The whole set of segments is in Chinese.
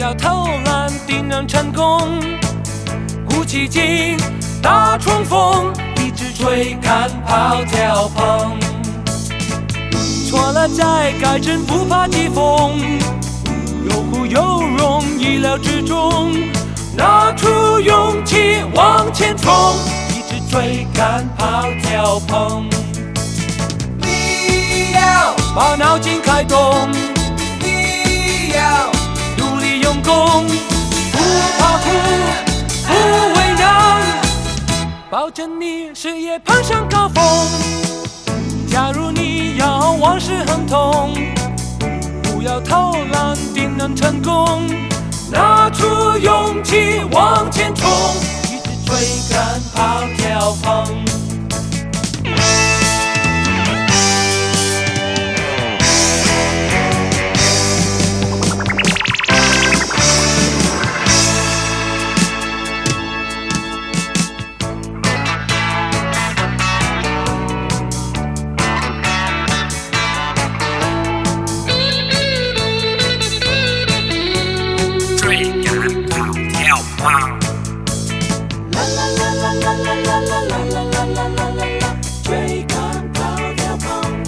要偷懒，定能成功。鼓起劲，大冲锋，一直追赶跑跳碰。错了再改正，不怕疾风。有苦有荣，意料之中。拿出勇气往前冲，一直追赶跑跳碰。你要把脑筋开动，你要努力用功，不怕苦，不为难，保证你事业攀上高峰。假如你要往事亨通，不要偷懒，定能成功。拿出勇气往前冲，一直追赶跑跳碰。追赶跑跳碰。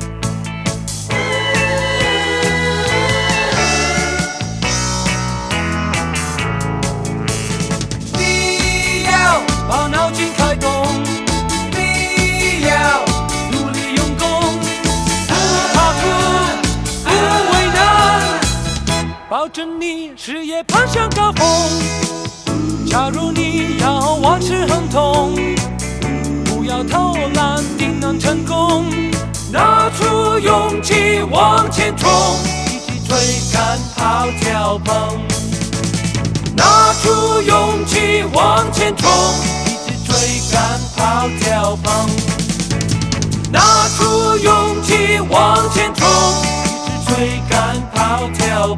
你要把脑筋开动，你要努力用功，不怕苦，不为难，保证你事业攀上高峰。假如你要往事亨通，不要偷懒，定能成功。拿出勇气往前冲，一起追赶跑跳碰。拿出勇气往前冲，一起追赶跑跳碰。拿出勇气往前冲，一起追赶跑跳